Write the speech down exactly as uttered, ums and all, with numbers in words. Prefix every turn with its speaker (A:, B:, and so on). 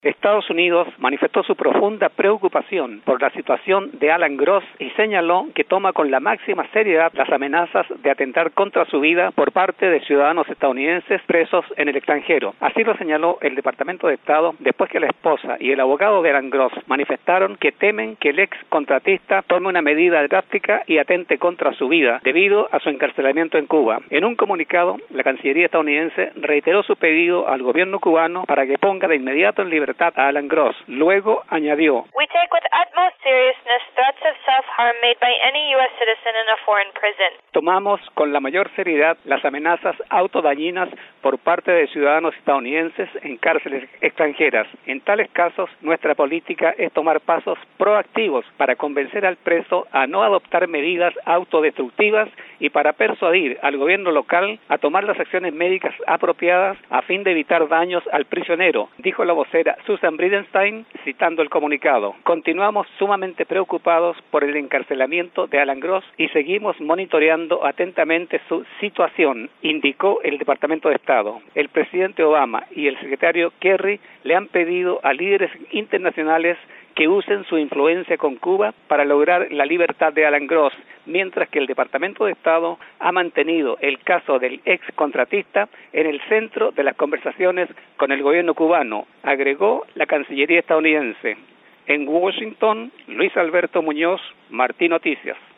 A: Estados Unidos manifestó su profunda preocupación por la situación de Alan Gross y señaló que toma con la máxima seriedad las amenazas de atentar contra su vida por parte de ciudadanos estadounidenses presos en el extranjero. Así lo señaló el Departamento de Estado después que la esposa y el abogado de Alan Gross manifestaron que temen que el ex contratista tome una medida drástica y atente contra su vida debido a su encarcelamiento en Cuba. En un comunicado, la Cancillería estadounidense reiteró su pedido al gobierno cubano para que ponga de inmediato en libertad a Alan Gross. Luego añadió:
B: We take with utmost seriousness threats of self-harm made by any U S citizen in a foreign prison.
A: Tomamos con la mayor seriedad las amenazas autodañinas por parte de ciudadanos estadounidenses en cárceles extranjeras. En tales casos, nuestra política es tomar pasos proactivos para convencer al preso a no adoptar medidas autodestructivas y para persuadir al gobierno local a tomar las acciones médicas apropiadas a fin de evitar daños al prisionero, dijo la vocera Susan Bridenstine, citando el comunicado. Continuamos sumamente preocupados por el encarcelamiento de Alan Gross y seguimos monitoreando atentamente su situación, indicó el Departamento de Estado. El presidente Obama y el secretario Kerry le han pedido a líderes internacionales que usen su influencia con Cuba para lograr la libertad de Alan Gross, mientras que el Departamento de Estado ha mantenido el caso del ex contratista en el centro de las conversaciones con el gobierno cubano, agregó la Cancillería estadounidense. En Washington, Luis Alberto Muñoz, Martí Noticias.